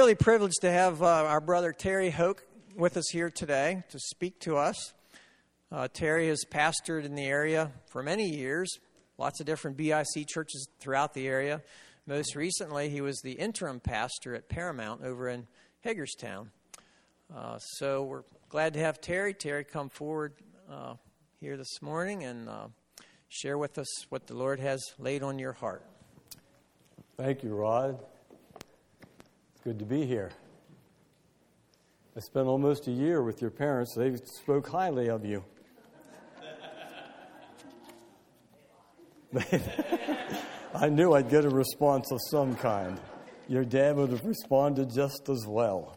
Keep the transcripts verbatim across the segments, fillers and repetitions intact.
really privileged to have uh, our brother Terry Hoke with us here today to speak to us. Uh, Terry has pastored in the area for many years, lots of different B I C churches throughout the area. Most recently, he was the interim pastor at Paramount over in Hagerstown. Uh, so we're glad to have Terry. Terry, come forward uh, here this morning and uh, share with us what the Lord has laid on your heart. Thank you, Rod. It's good to be here. I spent almost a year with your parents. They spoke highly of you. I knew I'd get a response of some kind. Your dad would have responded just as well.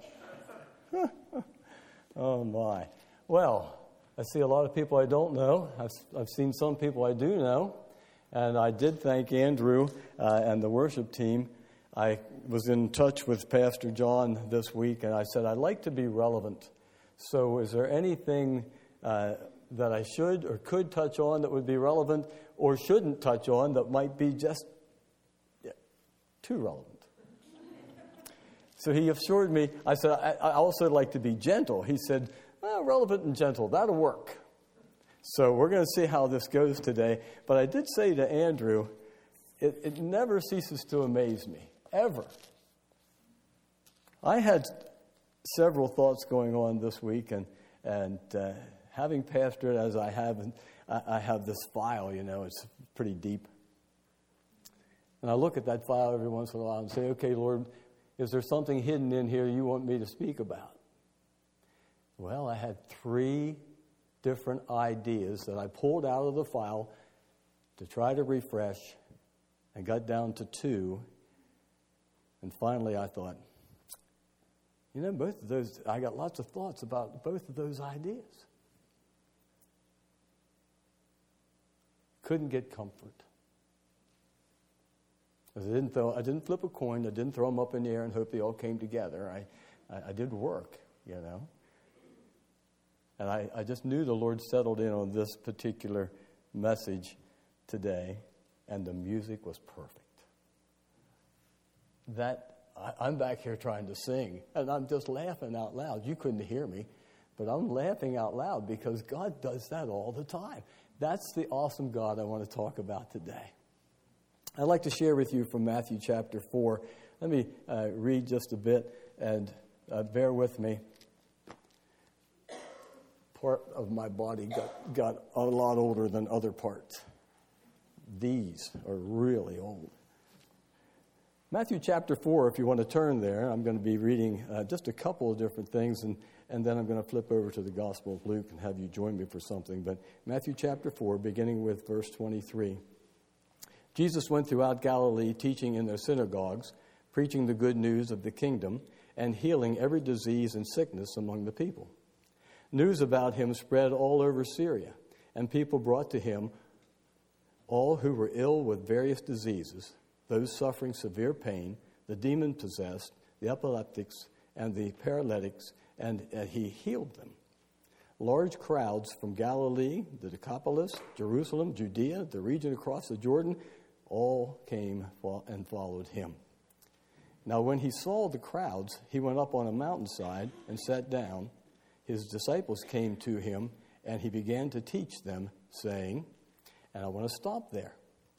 Oh, my. Well, I see a lot of people I don't know. I've, I've seen some people I do know. And I did thank Andrew uh, and the worship team. I was in touch with Pastor John this week, and I said, I'd like to be relevant. So is there anything uh, that I should or could touch on that would be relevant or shouldn't touch on that might be just yeah, too relevant? So he assured me, I said, I, I also like to be gentle. He said, well, relevant and gentle, that'll work. So we're going to see how this goes today. But I did say to Andrew, it, it never ceases to amaze me, ever. I had several thoughts going on this week, and and uh, having pastored as I have, I, I have this file, you know, it's pretty deep. And I look at that file every once in a while and say, okay, Lord, is there something hidden in here you want me to speak about? Well, I had three different ideas that I pulled out of the file to try to refresh and got down to two. And finally I thought, you know, both of those, I got lots of thoughts about both of those ideas. Couldn't get comfort. I didn't throw, I didn't flip a coin. I didn't throw them up in the air and hope they all came together. I, I, I did work, you know. And I, I just knew the Lord settled in on this particular message today, and the music was perfect. That I, I'm back here trying to sing, and I'm just laughing out loud. You couldn't hear me, but I'm laughing out loud because God does that all the time. That's the awesome God I want to talk about today. I'd like to share with you from Matthew chapter four. Let me uh, read just a bit, and uh, bear with me. Part of my body got, got a lot older than other parts. These are really old. Matthew chapter four, if you want to turn there, I'm going to be reading uh, just a couple of different things, and, and then I'm going to flip over to the Gospel of Luke and have you join me for something. But Matthew chapter four, beginning with verse twenty-three. Jesus went throughout Galilee, teaching in their synagogues, preaching the good news of the kingdom, and healing every disease and sickness among the people. News about him spread all over Syria, and people brought to him all who were ill with various diseases, those suffering severe pain, the demon-possessed, the epileptics, and the paralytics, and uh, he healed them. Large crowds from Galilee, the Decapolis, Jerusalem, Judea, the region across the Jordan, all came and followed him. Now when he saw the crowds, he went up on a mountainside and sat down. His disciples came to him, and he began to teach them, saying, and I want to stop there.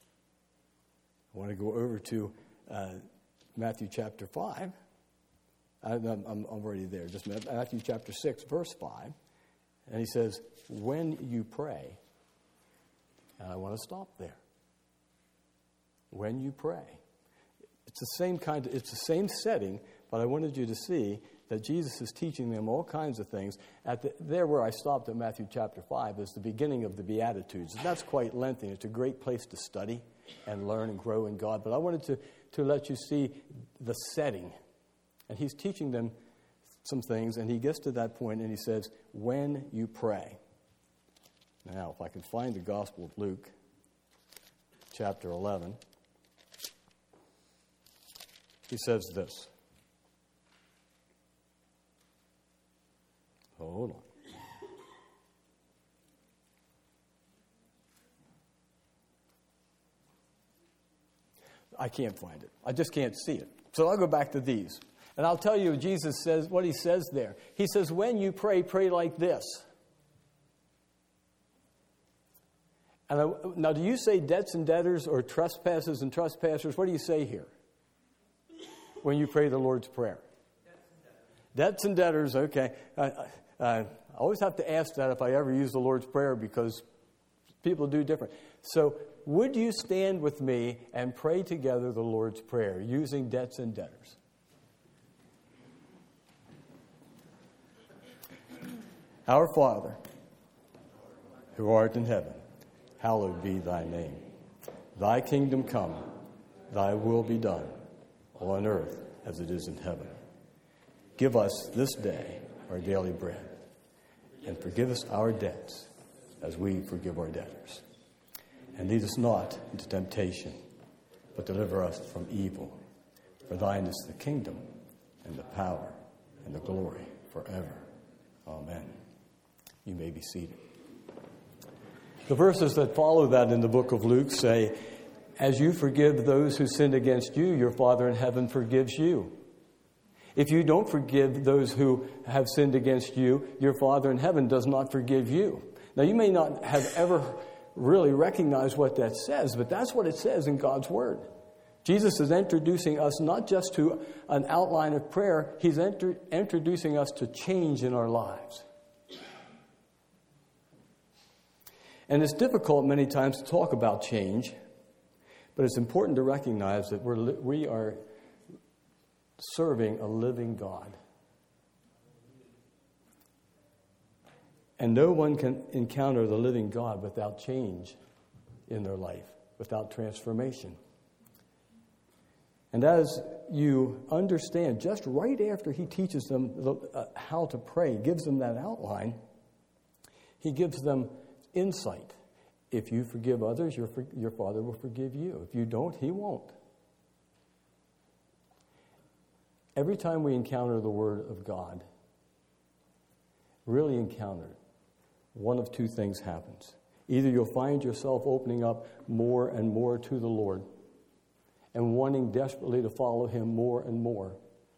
I want to go over to uh, Matthew chapter five. I, I'm, I'm already there. Just Matthew chapter six, verse five. And he says, when you pray, and I want to stop there. When you pray. It's the same kind of, it's the same setting, but I wanted you to see that Jesus is teaching them all kinds of things. At the, there where I stopped at Matthew chapter five is the beginning of the Beatitudes. And that's quite lengthy. It's a great place to study and learn and grow in God. But I wanted to, to let you see the setting. And he's teaching them some things, and he gets to that point, and he says, when you pray. Now, if I can find the Gospel of Luke, chapter eleven, he says this. Hold on. I can't find it. I just can't see it. So I'll go back to these. And I'll tell you, Jesus says what he says there. He says, when you pray, pray like this. And I, now, do you say debts and debtors or trespasses and trespassers? What do you say here when you pray the Lord's Prayer? Debts and debtors, okay. I, I, I always have to ask that if I ever use the Lord's Prayer because people do different. So, would you stand with me and pray together the Lord's Prayer using debts and debtors? Our Father, who art in heaven, hallowed be thy name. Thy kingdom come, thy will be done, on earth as it is in heaven. Give us this day our daily bread, and forgive us our debts as we forgive our debtors. And lead us not into temptation, but deliver us from evil. For thine is the kingdom, and the power, and the glory forever. Amen. You may be seated. The verses that follow that in the book of Luke say, as you forgive those who sin against you, your Father in heaven forgives you. If you don't forgive those who have sinned against you, your Father in heaven does not forgive you. Now, you may not have ever really recognized what that says, but that's what it says in God's Word. Jesus is introducing us not just to an outline of prayer, he's enter- introducing us to change in our lives. And it's difficult many times to talk about change, but it's important to recognize that we're li- we are serving a living God. And no one can encounter the living God without change in their life, without transformation. And as you understand, just right after he teaches them the, uh, how to pray, gives them that outline, he gives them insight. If you forgive others, your, your Father will forgive you. If you don't, he won't. Every time we encounter the Word of God, really encounter it, one of two things happens. Either you'll find yourself opening up more and more to the Lord and wanting desperately to follow him more and more.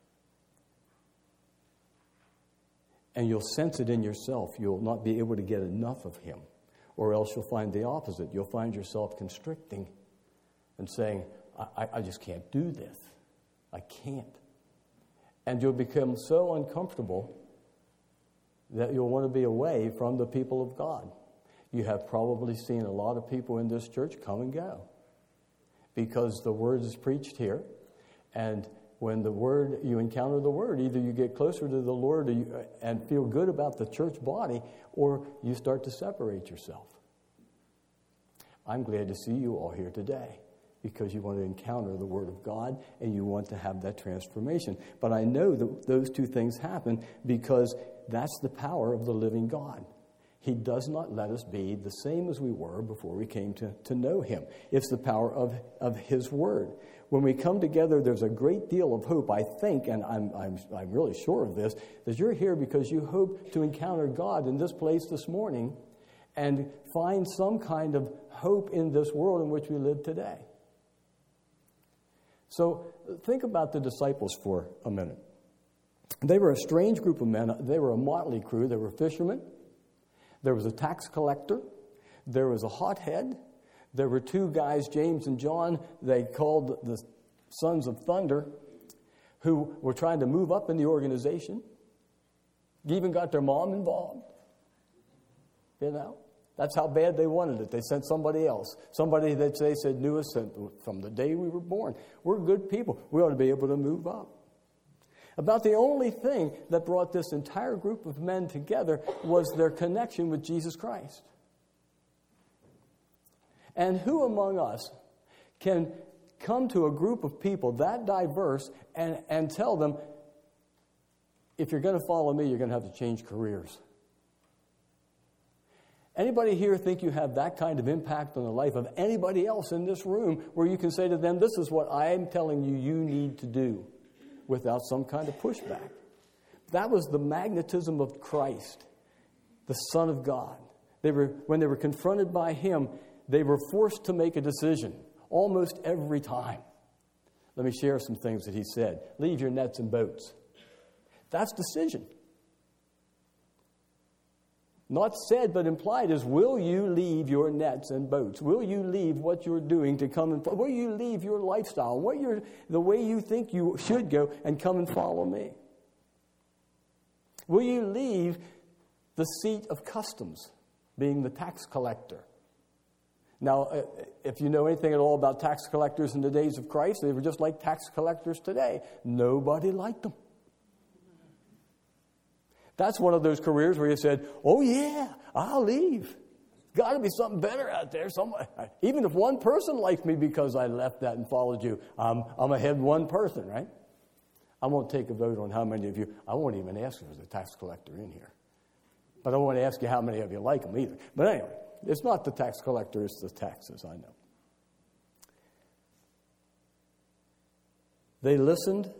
And you'll sense it in yourself. You'll not be able to get enough of him. Or else you'll find the opposite. You'll find yourself constricting and saying, I, I just can't do this. I can't. And you'll become so uncomfortable that you'll want to be away from the people of God. You have probably seen a lot of people in this church come and go because the word is preached here. And when the word, you encounter the word, either you get closer to the Lord or you, and feel good about the church body, or you start to separate yourself. I'm glad to see you all here today because you want to encounter the Word of God and you want to have that transformation. But I know that those two things happen because that's the power of the living God. He does not let us be the same as we were before we came to, to know him. It's the power of, of his word. When we come together, there's a great deal of hope, I think, and I'm, I'm, I'm really sure of this, that you're here because you hope to encounter God in this place this morning and find some kind of hope in this world in which we live today. So think about the disciples for a minute. They were a strange group of men. They were a motley crew. They were fishermen. There was a tax collector. There was a hothead. There were two guys, James and John, they called the Sons of Thunder, who were trying to move up in the organization. Even got their mom involved. You know, that's how bad they wanted it. They sent somebody else. Somebody that they said knew us from the day we were born. We're good people. We ought to be able to move up. About the only thing that brought this entire group of men together was their connection with Jesus Christ. And who among us can come to a group of people that diverse and, and tell them, if you're going to follow me, you're going to have to change careers? Anybody here think you have that kind of impact on the life of anybody else in this room where you can say to them, this is what I am telling you you need to do, without some kind of pushback? That was the magnetism of Christ, the Son of God. They were, when they were confronted by him, they were forced to make a decision almost every time. Let me share some things that he said. Leave your nets and boats. That's decision. Not said, but implied is, will you leave your nets and boats? Will you leave what you're doing to come and, will you leave your lifestyle, what you're, the way you think you should go, and come and follow me? Will you leave the seat of customs, being the tax collector? Now, if you know anything at all about tax collectors in the days of Christ, they were just like tax collectors today. Nobody liked them. That's one of those careers where you said, oh, yeah, I'll leave. Got to be something better out there. Somebody, even if one person likes me because I left that and followed you, um, I'm ahead one person, right? I won't take a vote on how many of you. I won't even ask if there's a tax collector in here. But I won't ask you how many of you like them either. But anyway, it's not the tax collector, it's the taxes, I know. They listened.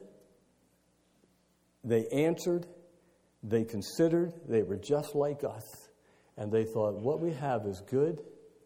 They answered. They considered. They were just like us. And they thought, what we have is good,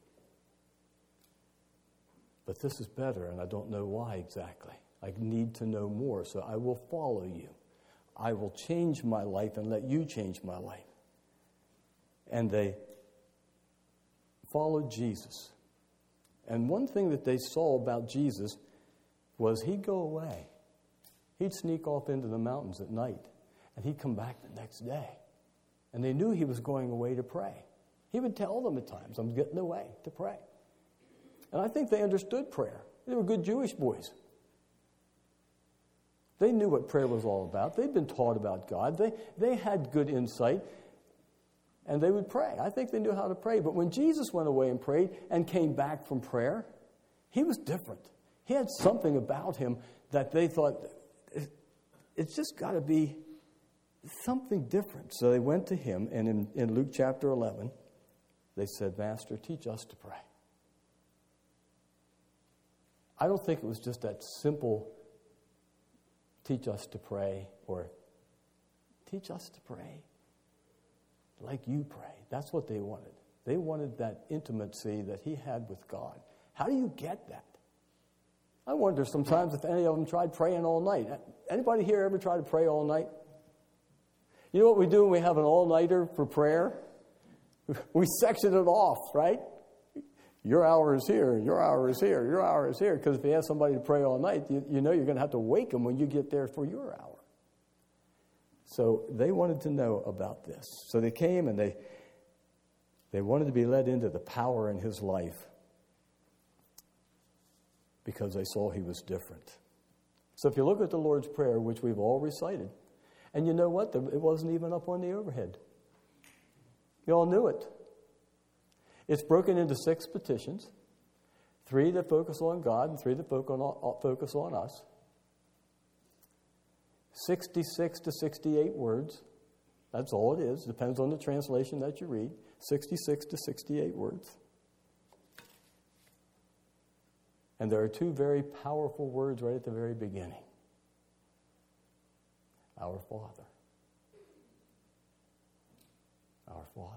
but this is better, and I don't know why exactly. I need to know more, so I will follow you. I will change my life and let you change my life. And they followed Jesus. And one thing that they saw about Jesus was he'd go away. He'd sneak off into the mountains at night, and he'd come back the next day. And they knew he was going away to pray. He would tell them at times, I'm getting away to pray. And I think they understood prayer. They were good Jewish boys. They knew what prayer was all about. They'd been taught about God. They, they had good insight, and they would pray. I think they knew how to pray. But when Jesus went away and prayed and came back from prayer, he was different. He had something about him that they thought, it's just got to be something different. So they went to him, and in, in Luke chapter eleven, they said, Master, teach us to pray. I don't think it was just that simple, teach us to pray, or teach us to pray like you pray. That's what they wanted. They wanted that intimacy that he had with God. How do you get that? I wonder sometimes if any of them tried praying all night. Anybody here ever try to pray all night? You know what we do when we have an all-nighter for prayer? We section it off, right? Your hour is here, your hour is here, your hour is here. Because if you ask somebody to pray all night, you, you know you're going to have to wake them when you get there for your hour. So they wanted to know about this. So they came and they, they wanted to be led into the power in his life because they saw he was different. So if you look at the Lord's Prayer, which we've all recited, and you know what? It wasn't even up on the overhead. You all knew it. It's broken into six petitions, three that focus on God and three that focus on us. sixty-six to sixty-eight words. That's all it is. Depends on the translation that you read. sixty-six to sixty-eight words. And there are two very powerful words right at the very beginning. Our Father. Our Father.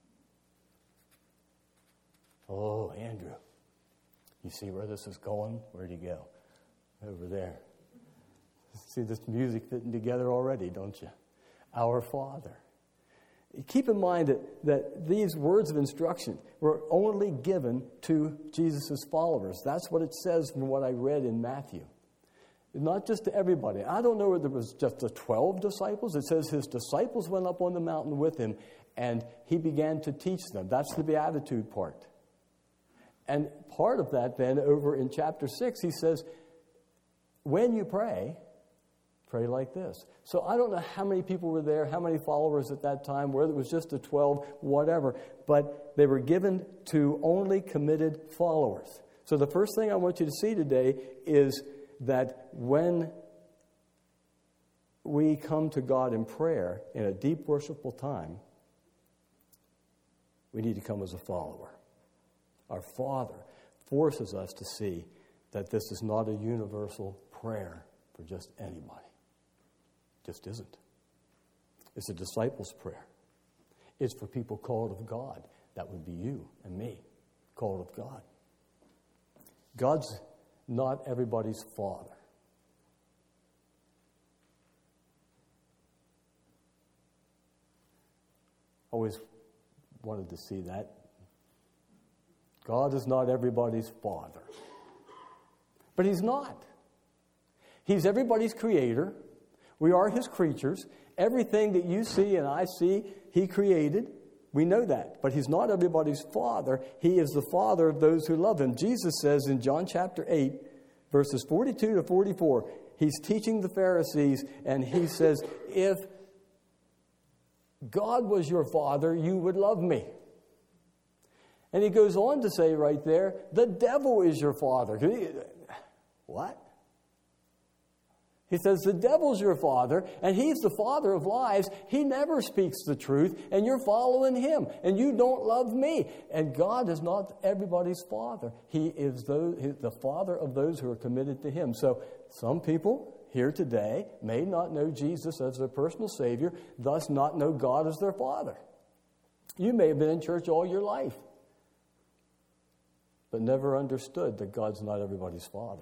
Oh, Andrew, you see where this is going? Where'd he go? Over there. See this music fitting together already, don't you? Our Father. Keep in mind that, that these words of instruction were only given to Jesus' followers. That's what it says from what I read in Matthew. Not just to everybody. I don't know whether it was just the twelve disciples. It says his disciples went up on the mountain with him, and he began to teach them. That's the beatitude part. And part of that then, over in chapter six, he says, when you pray, pray like this. So I don't know how many people were there, how many followers at that time, whether it was just the twelve, whatever, but they were given to only committed followers. So the first thing I want you to see today is that when we come to God in prayer, in a deep worshipful time, we need to come as a follower. Our Father forces us to see that this is not a universal prayer for just anybody. It just isn't. It's a disciples' prayer. It's for people called of God. That would be you and me, called of God. God's not everybody's father. Always wanted to see that. God is not everybody's father. But he's not. He's everybody's creator. We are his creatures. Everything that you see and I see, he created. We know that. But he's not everybody's father. He is the father of those who love him. Jesus says in John chapter eight, verses forty-two to forty-four, he's teaching the Pharisees, and he says, if God was your father, you would love me. And he goes on to say right there, the devil is your father. What? He says, the devil's your father, and he's the father of lies. He never speaks the truth, and you're following him, and you don't love me. And God is not everybody's father. He is those, the father of those who are committed to him. So some people here today may not know Jesus as their personal Savior, thus not know God as their father. You may have been in church all your life, but never understood that God's not everybody's father.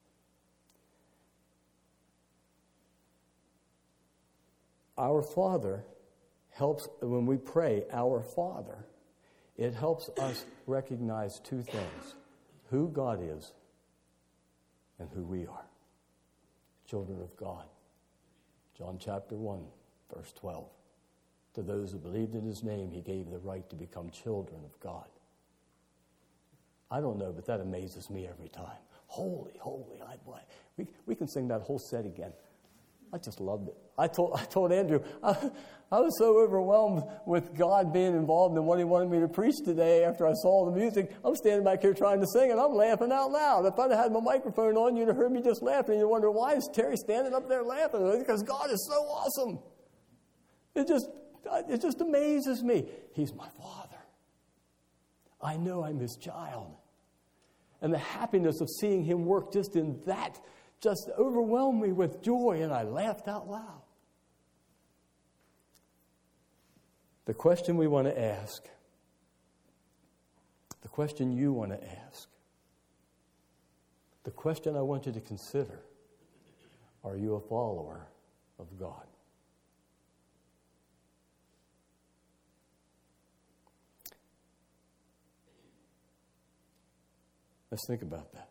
Our Father helps, when we pray, our Father, it helps us recognize two things: who God is and who we are, children of God. John chapter one, verse twelve. To those who believed in his name, he gave the right to become children of God. I don't know, but that amazes me every time. Holy, holy, I, boy. We, we can sing that whole set again. I just loved it. I told I told Andrew, I, I was so overwhelmed with God being involved in what he wanted me to preach today after I saw the music. I'm standing back here trying to sing, and I'm laughing out loud. If I'd have had my microphone on, you'd have heard me just laughing. You wonder, why is Terry standing up there laughing? Because God is so awesome. It just, it just amazes me. He's my Father. I know I'm his child. And the happiness of seeing him work just in that just overwhelmed me with joy, and I laughed out loud. The question we want to ask, the question you want to ask, the question I want you to consider, are you a follower of God? Let's think about that.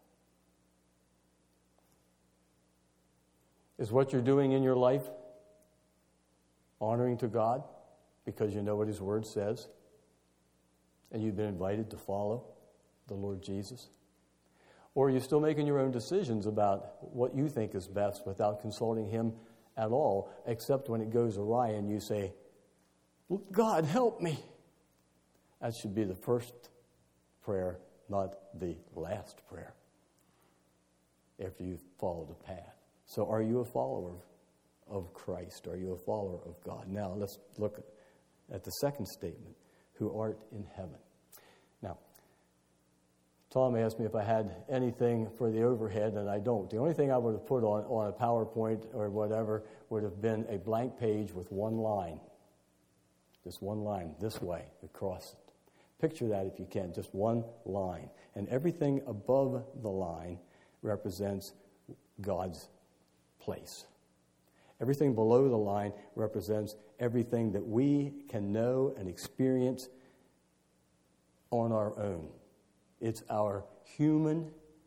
Is what you're doing in your life honoring to God because you know what his word says and you've been invited to follow the Lord Jesus? Or are you still making your own decisions about what you think is best without consulting him at all, except when it goes awry and you say, God, help me? That should be the first prayer, not the last prayer, after you've followed a path. So are you a follower of Christ? Are you a follower of God? Now, let's look at the second statement, who art in heaven. Now, Tom asked me if I had anything for the overhead, and I don't. The only thing I would have put on, on a PowerPoint or whatever would have been a blank page with one line. Just one line, this way, across it. Picture that if you can, just one line. And everything above the line represents God's place. Everything below the line represents everything that we can know and experience on our own. It's our human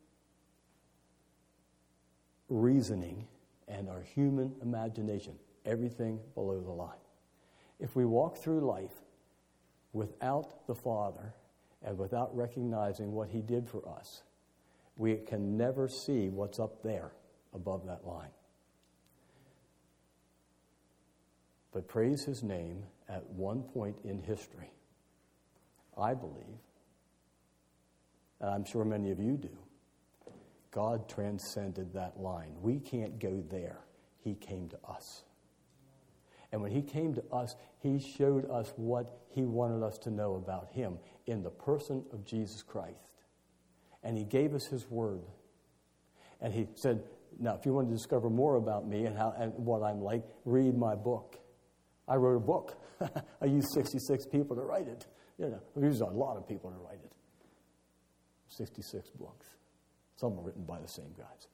reasoning and our human imagination. Everything below the line. If we walk through life without the Father and without recognizing what he did for us, we can never see what's up there above that line. But praise his name, at one point in history, I believe, and I'm sure many of you do, God transcended that line. We can't go there. He came to us. And when he came to us, he showed us what he wanted us to know about him in the person of Jesus Christ. And he gave us his word. And he said, now, if you want to discover more about me and how and what I'm like, read my book. I wrote a book. I used sixty-six people to write it. You know, I used a lot of people to write it. sixty-six books. Some are written by the same guys.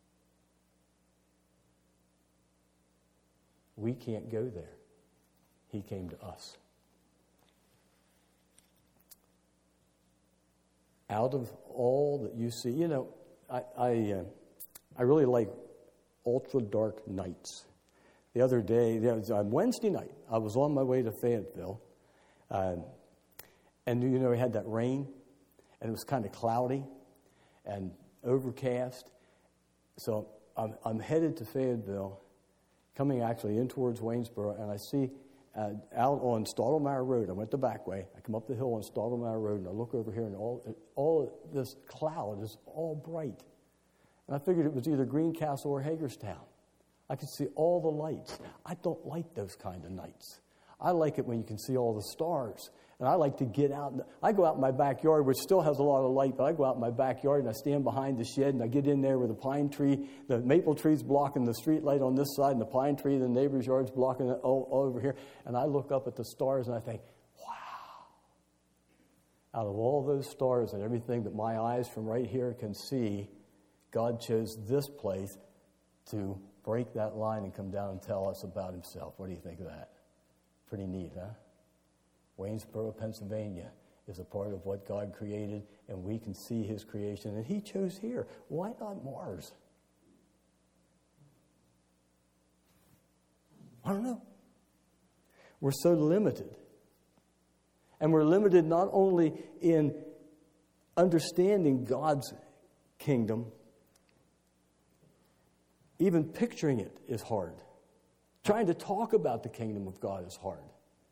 We can't go there. he came to us. Out of all that you see, you know, I I, uh, I really like ultra dark nights. The other day, there was, on Wednesday night, I was on my way to Fayetteville, uh, and you know, we had that rain, and it was kind of cloudy and overcast. So I'm, I'm headed to Fayetteville, coming actually in towards Waynesboro, and I see uh, out on Stottlemyre Road. I went the back way. I come up the hill on Stottlemyre Road, and I look over here, and all all this cloud is all bright. And I figured it was either Greencastle or Hagerstown. I could see all the lights. I don't like those kind of nights. I like it when you can see all the stars. And I like to get out. I go out in my backyard, which still has a lot of light, but I go out in my backyard and I stand behind the shed and I get in there with a pine tree. The maple tree's blocking the street light on this side and the pine tree in the neighbor's yard's blocking it all, all over here. And I look up at the stars and I think, wow. Out of all those stars and everything that my eyes from right here can see, God chose this place to break that line and come down and tell us about himself. What do you think of that? Pretty neat, huh? Waynesboro, Pennsylvania is a part of what God created, and we can see his creation. And he chose here. Why not Mars? I don't know. We're so limited. And we're limited not only in understanding God's kingdom, even picturing it is hard. Trying to talk about the kingdom of God is hard.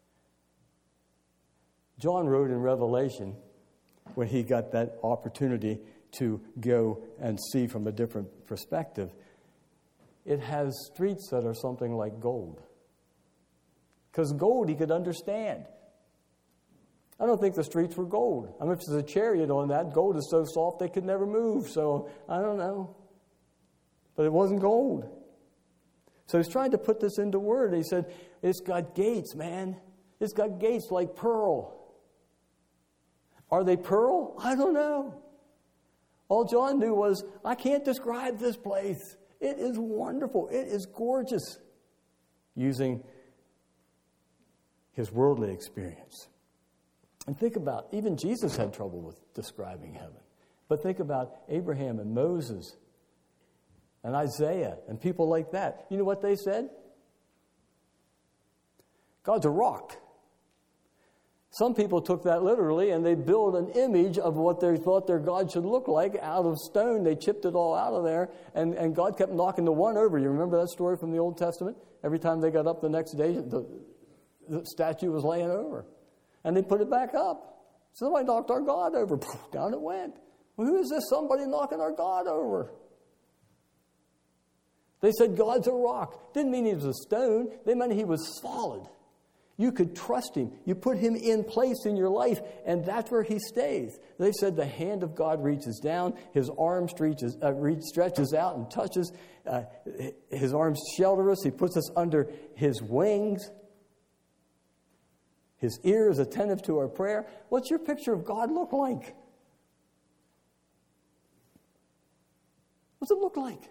John wrote in Revelation, when he got that opportunity to go and see from a different perspective, it has streets that are something like gold. Because gold he could understand. I don't think the streets were gold. I mean, if there's a chariot on that, gold is so soft they could never move. So, I don't know. But it wasn't gold. So he's trying to put this into word. He said, it's got gates, man. It's got gates like pearl. Are they pearl? I don't know. All John knew was, I can't describe this place. It is wonderful. It is gorgeous. Using his worldly experience. And think about, even Jesus had trouble with describing heaven. But think about Abraham and Moses and Isaiah and people like that. You know what they said? God's a rock. Some people took that literally and they built an image of what they thought their God should look like out of stone. They chipped it all out of there, and, and God kept knocking the one over. You remember that story from the Old Testament? Every time they got up the next day, the, the statue was laying over. And they put it back up. Somebody knocked our God over. Down it went. Well, who is this somebody knocking our God over? They said God's a rock. Didn't mean he was a stone. They meant he was solid. You could trust him. You put him in place in your life, and that's where he stays. They said the hand of God reaches down, his arm stretches, uh, reach, stretches out and touches. Uh, his arms shelter us. He puts us under his wings. His ear is attentive to our prayer. What's your picture of God look like? What's it look like?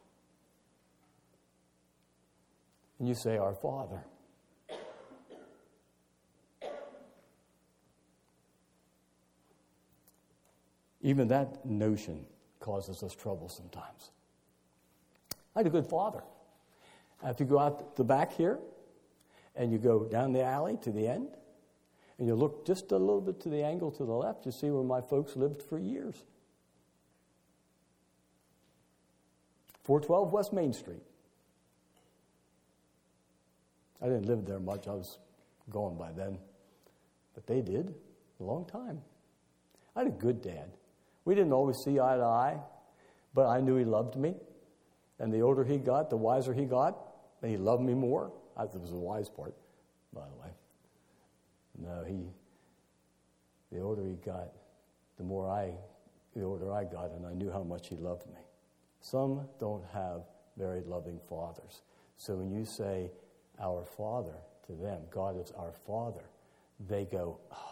And you say, our Father. Even that notion causes us trouble sometimes. I had a good father. If you go out the back here, and you go down the alley to the end, and you look just a little bit to the angle to the left, you see where my folks lived for years. four twelve West Main Street. I didn't live there much. I was gone by then. But they did a long time. I had a good dad. We didn't always see eye to eye, but I knew he loved me. And the older he got, the wiser he got, and he loved me more. I thought it was the wise part, by the way. No, he, the older he got, the more I, the older I got, and I knew how much he loved me. Some don't have very loving fathers. So when you say, our Father, to them, God is our Father, they go, oh.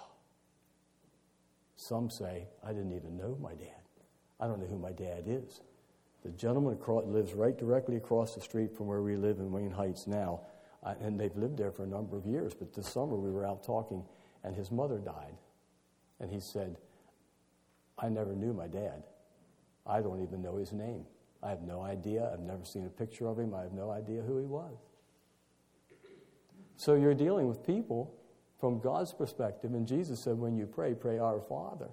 Some say, I didn't even know my dad. I don't know who my dad is. The gentleman across, lives right directly across the street from where we live in Wayne Heights now. I, and they've lived there for a number of years, but this summer we were out talking, and his mother died. And he said, I never knew my dad. I don't even know his name. I have no idea. I've never seen a picture of him. I have no idea who he was. So you're dealing with people from God's perspective, and Jesus said, when you pray, pray our Father.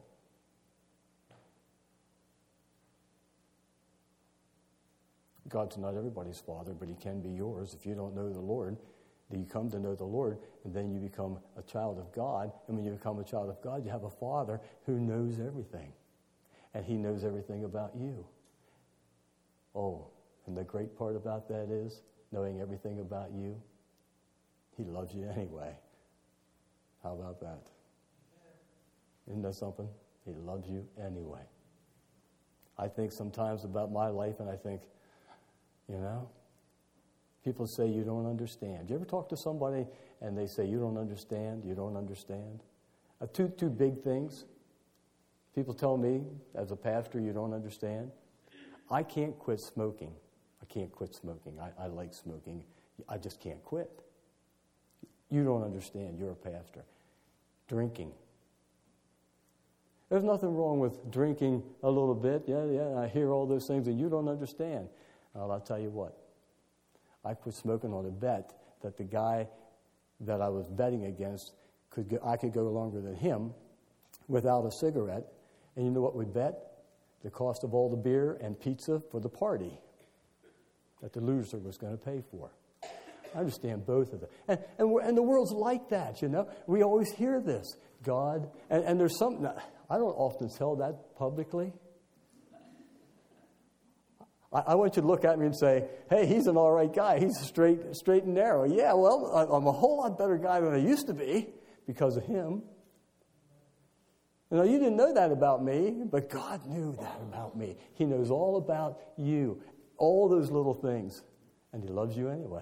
God's not everybody's father, but he can be yours. If you don't know the Lord, then you come to know the Lord, and then you become a child of God. And when you become a child of God, you have a Father who knows everything. And he knows everything about you. Oh, and the great part about that is, knowing everything about you, he loves you anyway. How about that? Isn't that something? He loves you anyway. I think sometimes about my life, and I think, you know, people say you don't understand. Do you ever talk to somebody and they say you don't understand, you don't understand? Uh, two, two big things. People tell me, as a pastor, you don't understand. I can't quit smoking. I can't quit smoking. I, I like smoking. I just can't quit. You don't understand. You're a pastor. Drinking. There's nothing wrong with drinking a little bit. Yeah, yeah, I hear all those things, and you don't understand. Well, I'll tell you what. I quit smoking on a bet that the guy that I was betting against, could go, I could go longer than him without a cigarette. And you know what we bet? The cost of all the beer and pizza for the party that the loser was going to pay for. I understand both of them. And, and, we're, and the world's like that, you know. We always hear this. God, and, and there's something, I don't often tell that publicly. I, I want you to look at me and say, hey, he's an all right guy. He's straight, straight and narrow. Yeah, well, I'm a whole lot better guy than I used to be because of him. You know, you didn't know that about me, but God knew that about me. He knows all about you, all those little things, and he loves you anyway.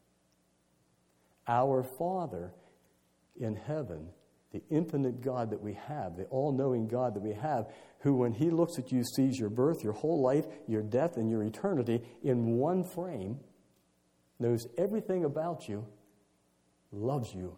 Our Father in heaven, the infinite God that we have, the all-knowing God that we have, who when he looks at you sees your birth, your whole life, your death, and your eternity in one frame, knows everything about you, loves you.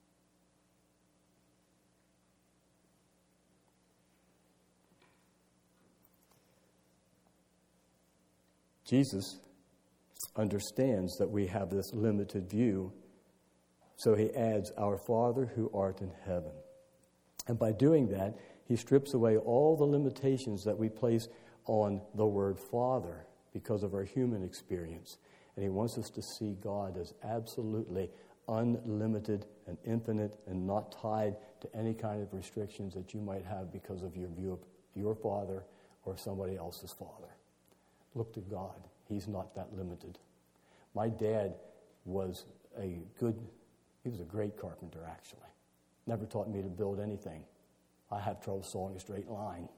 Jesus understands that we have this limited view, so he adds, our Father who art in heaven. And by doing that, he strips away all the limitations that we place on the word Father because of our human experience. And he wants us to see God as absolutely unlimited and infinite and not tied to any kind of restrictions that you might have because of your view of your father or somebody else's father. Look to God. He's not that limited. My dad was a good, he was a great carpenter, actually. Never taught me to build anything. I have trouble sawing a straight line.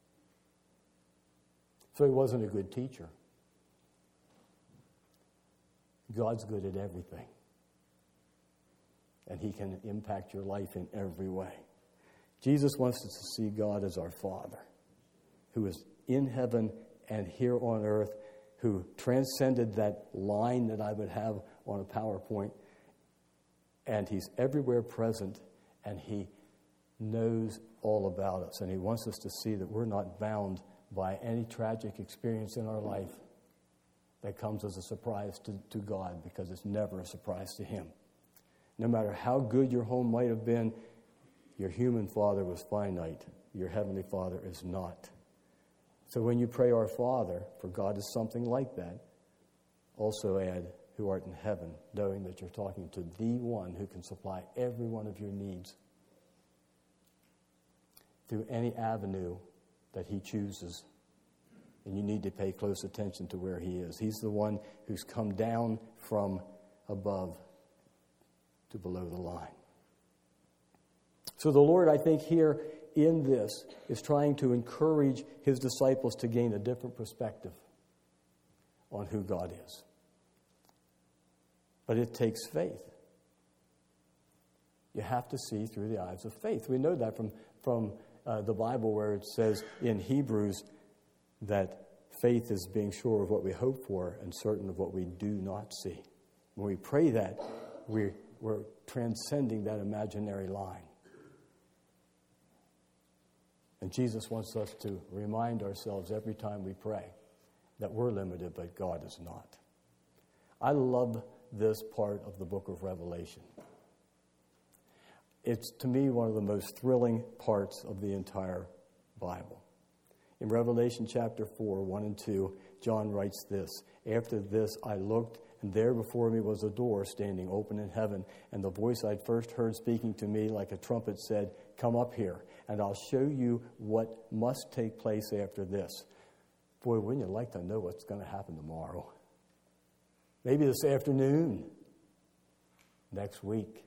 So he wasn't a good teacher. God's good at everything. And he can impact your life in every way. Jesus wants us to see God as our Father, who is in heaven and here on earth, who transcended that line that I would have on a PowerPoint. And he's everywhere present, and he knows all about us. And he wants us to see that we're not bound by any tragic experience in our life that comes as a surprise to, to God, because it's never a surprise to him. No matter how good your home might have been, your human father was finite. Your heavenly Father is not. So when you pray our Father, for God is something like that, also add, who art in heaven, knowing that you're talking to the one who can supply every one of your needs through any avenue that he chooses. And you need to pay close attention to where he is. He's the one who's come down from above to below the line. So the Lord, I think, here in this is trying to encourage his disciples to gain a different perspective on who God is. But it takes faith. You have to see through the eyes of faith. We know that from, from uh, the Bible, where it says in Hebrews that faith is being sure of what we hope for and certain of what we do not see. When we pray that, we're, we're transcending that imaginary line. And Jesus wants us to remind ourselves every time we pray that we're limited, but God is not. I love this part of the book of Revelation. It's, to me, one of the most thrilling parts of the entire Bible. In Revelation chapter four, one and two, John writes this, "After this I looked, and there before me was a door standing open in heaven, and the voice I'd first heard speaking to me like a trumpet said, 'Come up here, and I'll show you what must take place after this.'" Boy, wouldn't you like to know what's going to happen tomorrow? Maybe this afternoon, next week.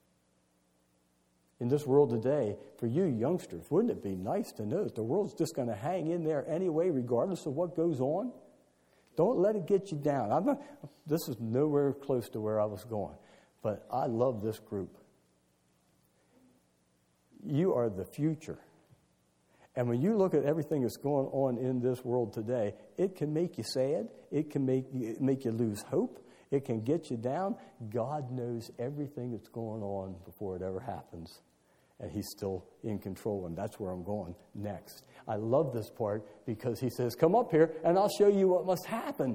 In this world today, for you youngsters, wouldn't it be nice to know that the world's just going to hang in there anyway, regardless of what goes on? Don't let it get you down. I'm not, this is nowhere close to where I was going, but I love this group. You are the future. And when you look at everything that's going on in this world today, it can make you sad. It can make you, make you lose hope. It can get you down. God knows everything that's going on before it ever happens. And he's still in control, and that's where I'm going next. I love this part because he says, "Come up here, and I'll show you what must happen."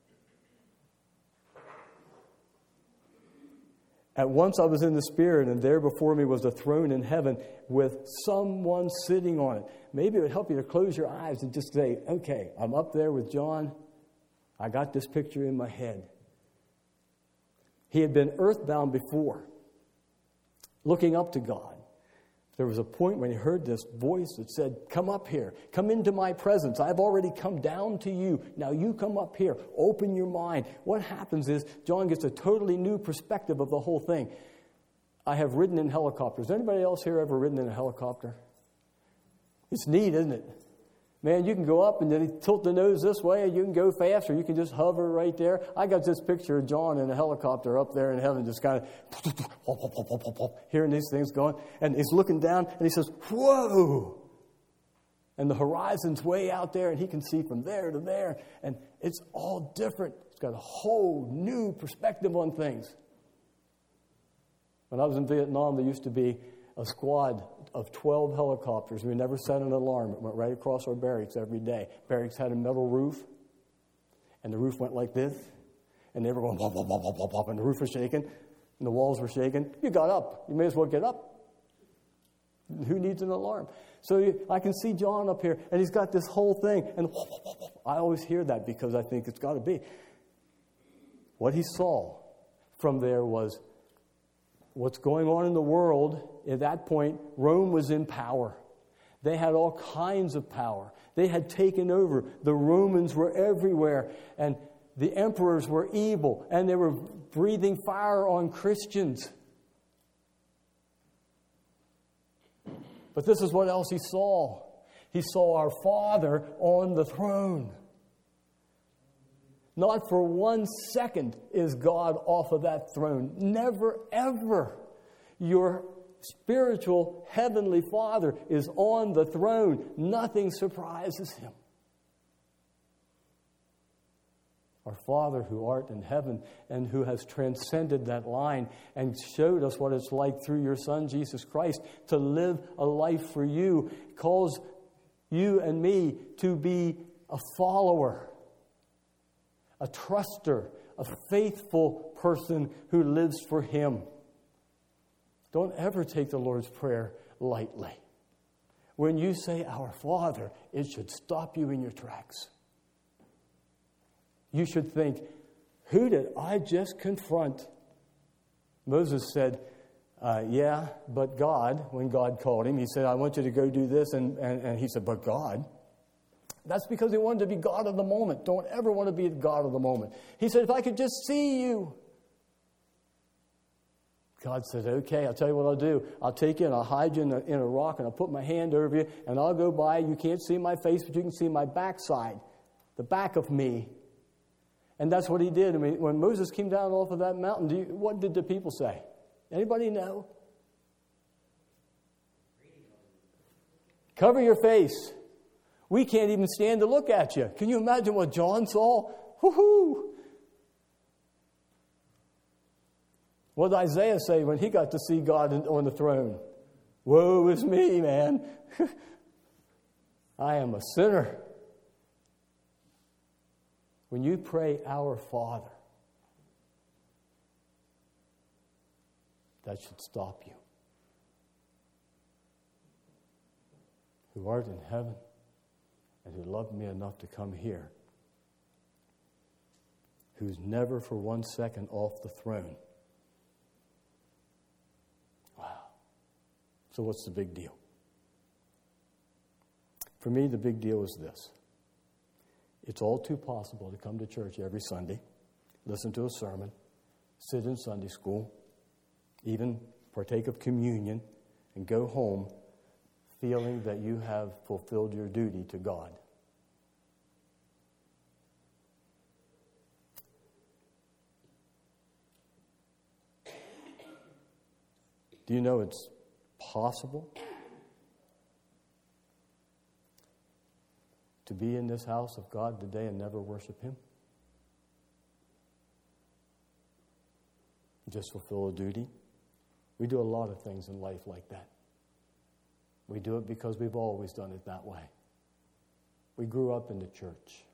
At once I was in the Spirit, and there before me was a throne in heaven with someone sitting on it. Maybe it would help you to close your eyes and just say, okay, I'm up there with John. I got this picture in my head. He had been earthbound before, looking up to God. There was a point when he heard this voice that said, "Come up here. Come into my presence. I've already come down to you. Now you come up here. Open your mind." What happens is John gets a totally new perspective of the whole thing. I have ridden in helicopters. Anybody else here ever ridden in a helicopter? It's neat, isn't it? Man, you can go up and then tilt the nose this way, and you can go fast, or you can just hover right there. I got this picture of John in a helicopter up there in heaven, just kind of hearing these things going. And he's looking down, and he says, "Whoa!" And the horizon's way out there, and he can see from there to there. And it's all different. It's got a whole new perspective on things. When I was in Vietnam, there used to be a squad of twelve helicopters. We never set an alarm. It went right across our barracks every day. Barracks had a metal roof, and the roof went like this, and they were going pop, pop, pop, pop, pop, pop, and the roof was shaking, and the walls were shaking. You got up. You may as well get up. Who needs an alarm? So you, I can see John up here, and he's got this whole thing, and whoop, whoop, whoop, whoop. I always hear that because I think it's got to be. What he saw from there was what's going on in the world. At that point, Rome was in power. They had all kinds of power. They had taken over. The Romans were everywhere, and the emperors were evil, and they were breathing fire on Christians. But this is what else he saw. He saw our Father on the throne. Not for one second is God off of that throne. Never, ever. Your spiritual heavenly Father is on the throne. Nothing surprises him. Our Father who art in heaven and who has transcended that line and showed us what it's like through your Son, Jesus Christ, to live a life for you, calls you and me to be a follower, a truster, a faithful person who lives for him. Don't ever take the Lord's Prayer lightly. When you say, "Our Father," it should stop you in your tracks. You should think, who did I just confront? Moses said, uh, yeah, but God, when God called him, he said, "I want you to go do this." And, and, and he said, "But God." That's because he wanted to be God of the moment. Don't ever want to be God of the moment. He said, "If I could just see you." God said, "Okay, I'll tell you what I'll do. I'll take you and I'll hide you in a, in a rock and I'll put my hand over you and I'll go by. You can't see my face, but you can see my backside, the back of me." And that's what he did. I mean, when Moses came down off of that mountain, do you, what did the people say? Anybody know? "Cover your face. We can't even stand to look at you." Can you imagine what John saw? Woo-hoo! What did Isaiah say when he got to see God on the throne? Woe is me, man. I am a sinner. When you pray, Our Father, that should stop you. Who art in heaven and who loved me enough to come here, who's never for one second off the throne. Wow. So what's the big deal? For me, the big deal is this. It's all too possible to come to church every Sunday, listen to a sermon, sit in Sunday school, even partake of communion, and go home feeling that you have fulfilled your duty to God. Do you know it's possible to be in this house of God today and never worship Him? Just fulfill a duty? We do a lot of things in life like that. We do it because we've always done it that way. We grew up in the church.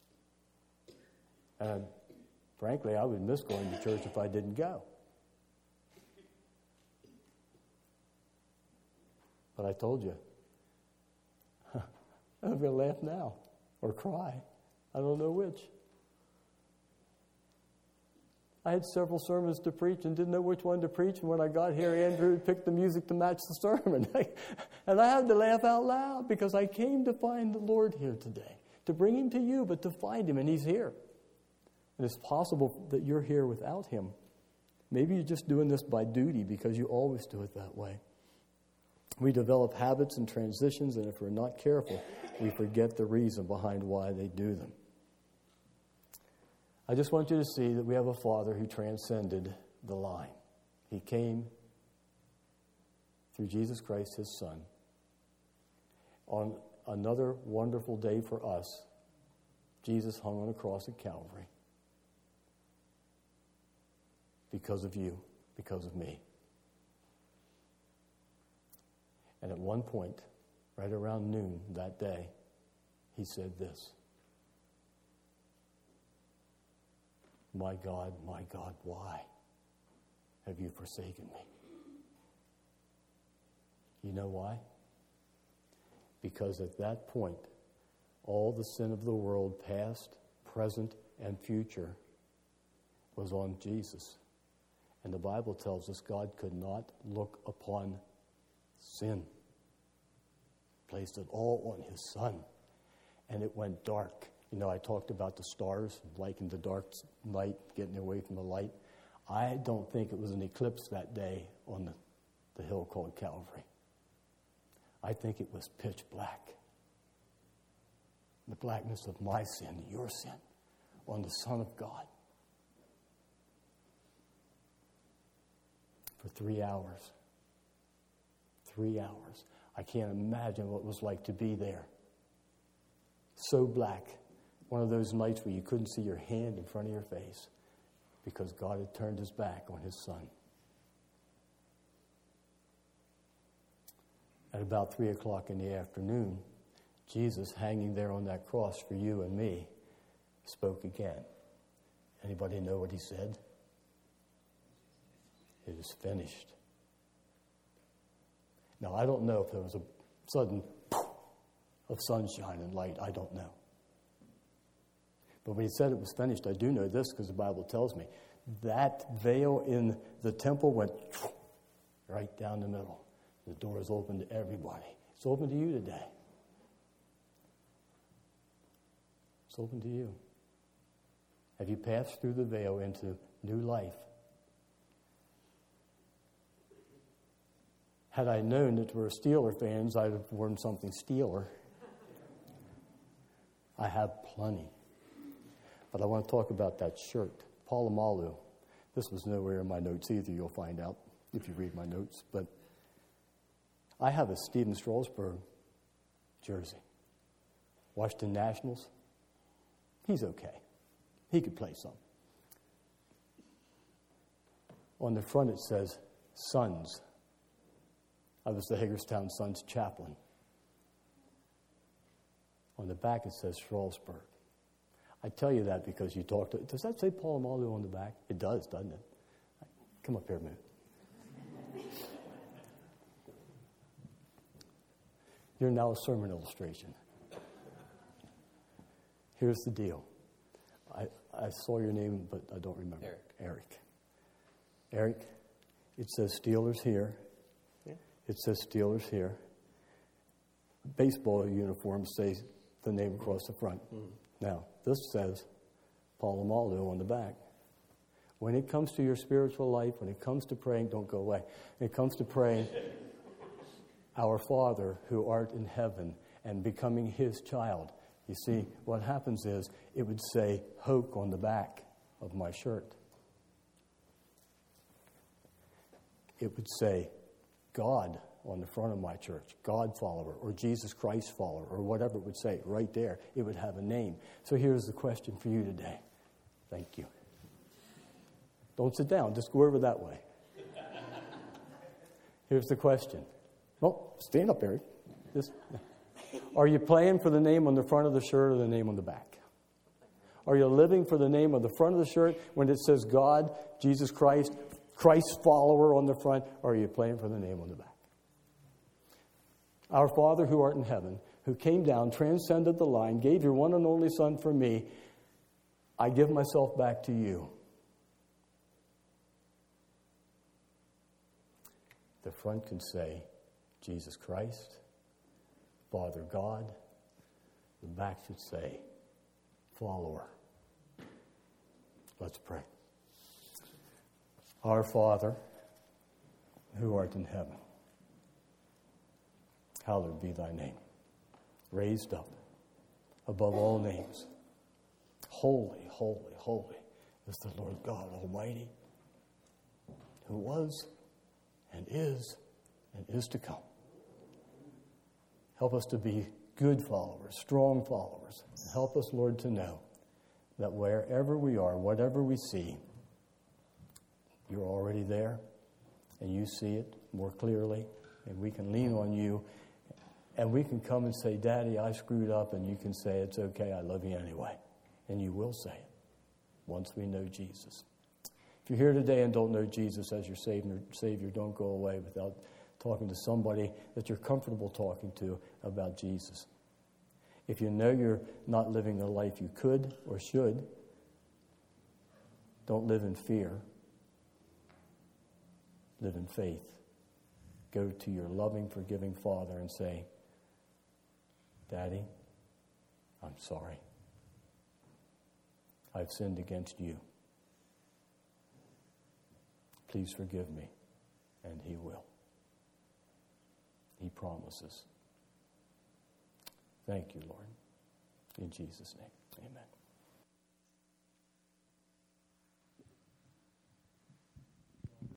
And frankly, I would miss going to church if I didn't go. But I told you, I'm going to laugh now or cry. I don't know which. I had several sermons to preach and didn't know which one to preach. And when I got here, Andrew picked the music to match the sermon. And I had to laugh out loud because I came to find the Lord here today, to bring Him to you, but to find Him, and He's here. And it's possible that you're here without Him. Maybe you're just doing this by duty because you always do it that way. We develop habits and transitions, and if we're not careful, we forget the reason behind why they do them. I just want you to see that we have a Father who transcended the line. He came through Jesus Christ, His Son, on another wonderful day for us. Jesus hung on a cross at Calvary because of you, because of me. And at one point, right around noon that day, He said this: My God, my God, why have you forsaken me? You know why? Because at that point, all the sin of the world, past, present, and future, was on Jesus. And the Bible tells us God could not look upon sin. Placed it all on His Son. And it went dark. You know, I talked about the stars, liking the dark night, getting away from the light. I don't think it was an eclipse that day on the, the hill called Calvary. I think it was pitch black. The blackness of my sin, your sin, on the Son of God. For three hours. Three hours. I can't imagine what it was like to be there. So black. One of those nights where you couldn't see your hand in front of your face because God had turned His back on His Son. At about three o'clock in the afternoon, Jesus, hanging there on that cross for you and me, spoke again. Anybody know what He said? It is finished. Now, I don't know if there was a sudden poof of sunshine and light. I don't know. But when He said it was finished, I do know this because the Bible tells me that veil in the temple went right down the middle. The door is open to everybody. It's open to you today. It's open to you. Have you passed through the veil into new life? Had I known that we were Steeler fans, I'd have worn something Steeler. I have plenty. But I want to talk about that shirt. Palomalu. This was nowhere in my notes either, you'll find out if you read my notes. But I have a Stephen Strasburg jersey. Washington Nationals. He's okay. He could play some. On the front it says, Sons. I was the Hagerstown Sons chaplain. On the back it says Strasburg. I tell you that because you talked to... Does that say Polamalu on the back? It does, doesn't it? Come up here a minute. You're now a sermon illustration. Here's the deal. I, I saw your name, but I don't remember. Eric. Eric. Eric, it says Steelers here. Yeah. It says Steelers here. Baseball uniforms say the name across the front. Mm. Now, this says Polamalu on the back. When it comes to your spiritual life, when it comes to praying, don't go away. When it comes to praying, our Father who art in heaven, and becoming his child. You see, what happens is it would say Hoke on the back of my shirt. It would say God on the front of my church, God follower, or Jesus Christ follower, or whatever it would say right there. It would have a name. So here's the question for you today. Thank you. Don't sit down. Just go over that way. Here's the question. Well, stand up, Eric. Just, are you playing for the name on the front of the shirt or the name on the back? Are you living for the name on the front of the shirt when it says God, Jesus Christ, Christ's follower on the front, or are you playing for the name on the back? Our Father who art in heaven, who came down, transcended the line, gave your one and only Son for me, I give myself back to you. The front can say, Jesus Christ, Father God. The back should say, follower. Let's pray. Our Father, who art in heaven, hallowed be thy name. Raised up above all names. Holy, holy, holy is the Lord God Almighty, who was and is and is to come. Help us to be good followers, strong followers. Help us, Lord, to know that wherever we are, whatever we see, you're already there, and you see it more clearly, and we can lean on you, and we can come and say, Daddy, I screwed up, and you can say, it's okay, I love you anyway. And you will say it once we know Jesus. If you're here today and don't know Jesus as your Savior, Savior, don't go away without talking to somebody that you're comfortable talking to about Jesus. If you know you're not living the life you could or should, don't live in fear. Live in faith. Go to your loving, forgiving Father and say, Daddy, I'm sorry. I've sinned against you. Please forgive me. And he will. He promises. Thank you, Lord. In Jesus' name, amen.